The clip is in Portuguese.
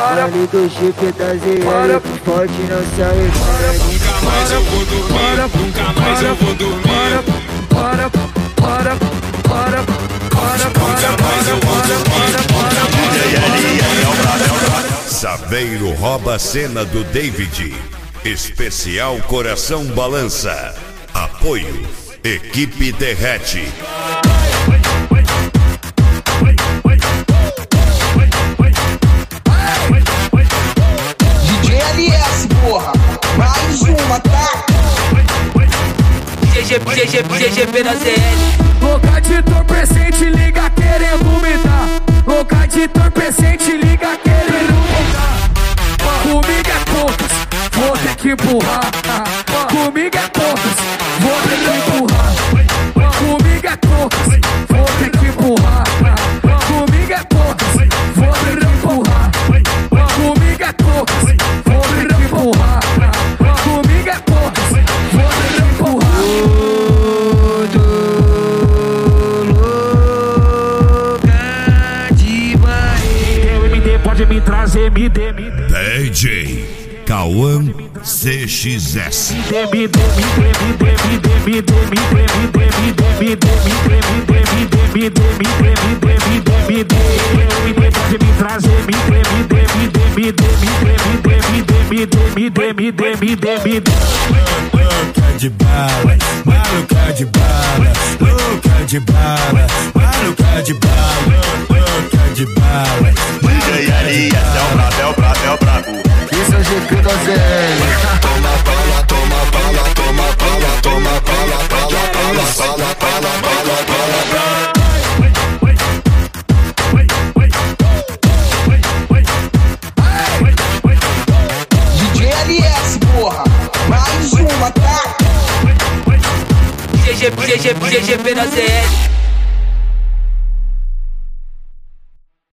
Vale do chip da ZL, forte não sai. Nunca mais eu vou dormir, nunca mais eu vou dormir. Saveiro rouba a cena do David. Especial Coração Balança. Apoio Equipe Derrete. DJ LS, porra, mais uma, tá? GGP da ZL. Louca de entorpecente, liga querendo me dar. Louca de entorpecente, liga querendo me dar. Comigo é poucas, vou ter que empurrar. Comigo é poucas, vou ter que empurrar. Comigo é poucas, vou ter que empurrar. Comigo é poucas, vou ter que empurrar. Comigo é poucas, vou ter que empurrar. Comigo é poucas, vou ter que empurrar. Pode me trazer, me dê. DJ Cauã CXS. Louca de bala, maluca de bala, louca de bala, maluca de bala, louca de bala. DJ LS é o brabo. Isso é o GP da ZL. Toma bala, toma bala, toma bala, toma bala, bala, bala, bala, bala, bala, bala. DJ LS, porra, mais uma, tá? GGP da ZL.